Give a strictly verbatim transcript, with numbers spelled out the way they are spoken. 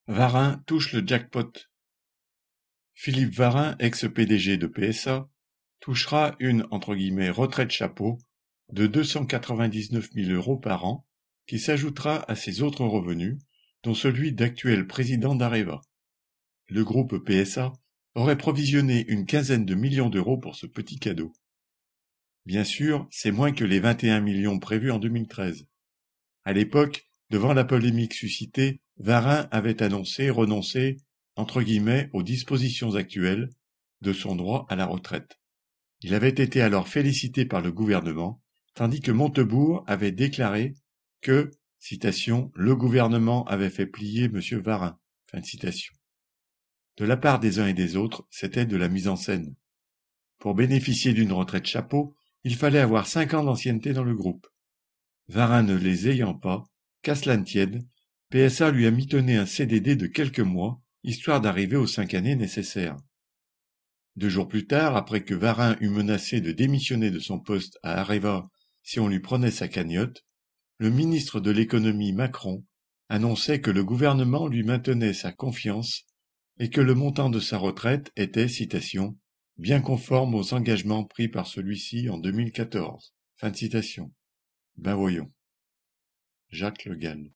Varin touche le jackpot. Philippe Varin, ex-P D G de P S A, touchera une entre guillemets retraite chapeau de deux cent quatre-vingt-dix-neuf mille euros par an, qui s'ajoutera à ses autres revenus, dont celui d'actuel président d'Areva. Le groupe P S A aurait provisionné une quinzaine de millions d'euros pour ce petit cadeau. Bien sûr, c'est moins que les vingt et un millions prévus en deux mille treize. À l'époque, devant la polémique suscitée, Varin avait annoncé renoncer, entre guillemets, aux dispositions actuelles de son droit à la retraite. Il avait été alors félicité par le gouvernement, tandis que Montebourg avait déclaré que, citation, le gouvernement avait fait plier Monsieur Varin. Fin de citation. De la part des uns et des autres, c'était de la mise en scène. Pour bénéficier d'une retraite chapeau, il fallait avoir cinq ans d'ancienneté dans le groupe. Varin ne les ayant pas, qu'à cela ne tienne, P S A lui a mitonné un C D D de quelques mois, histoire d'arriver aux cinq années nécessaires. Deux jours plus tard, après que Varin eut menacé de démissionner de son poste à Areva si on lui prenait sa cagnotte, le ministre de l'économie Macron annonçait que le gouvernement lui maintenait sa confiance et que le montant de sa retraite était, citation, bien conforme aux engagements pris par celui-ci en deux mille quatorze. Fin de citation. Ben voyons. Jacques Le Gall.